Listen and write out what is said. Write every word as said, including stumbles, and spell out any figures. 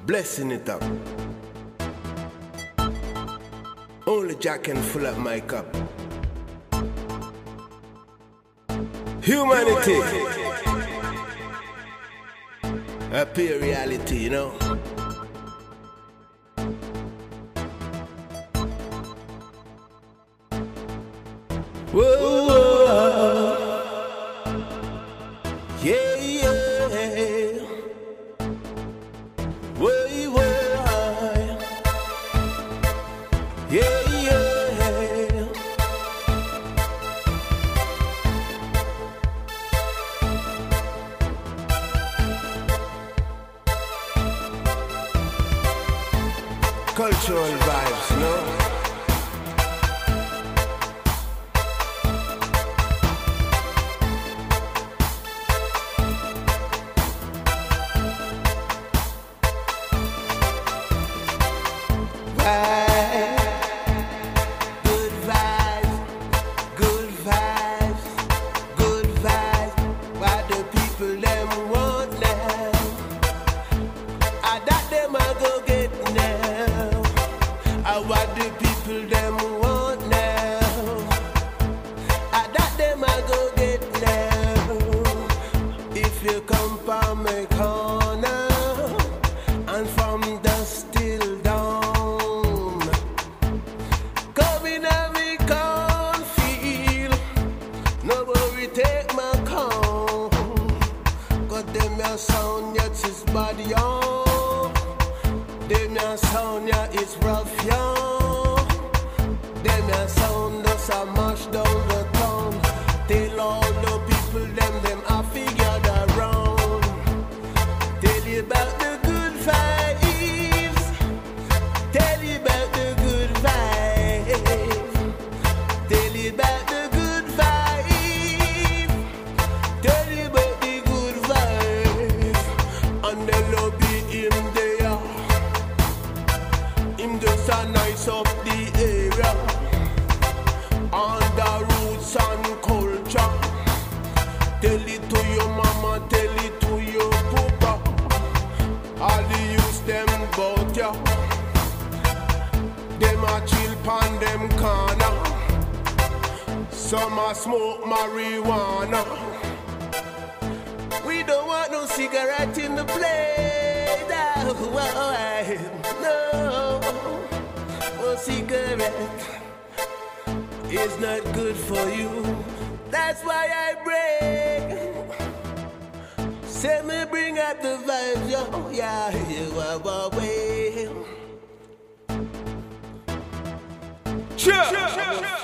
blessing it up. Only Jack can fill up my cup. Humanity, a pure reality, you know. Whoa, whoa. Yeah, yeah. Whoa, whoa. Yeah, yeah. Cultural vibes, you know. What the people them want now? I that them I go get now. If you come from my corner and from dusk till dawn, come in and we can't feel. Nobody take my call. Got them your sound yet his body on. Them your sound, yeah, it's rough, yeah. Them your sound, us a mash down the town. Tell all the people, them, them I figured around. Tell you about the good vibes. Tell you about the good vibes. Tell you about the good vibes. Tell you about the good vibes. And the lobby in there. Him just a nice up the area on the roots and culture. Tell it to your mama, tell it to your papa. All the youths them bout ya. Them a chill pan them corner. Some a smoke marijuana. We don't want no cigarette in the plate. No. Cigarette is not good for you. That's why I break. Say me bring up the vibes, yo. Yeah, you are away. Sure. Sure.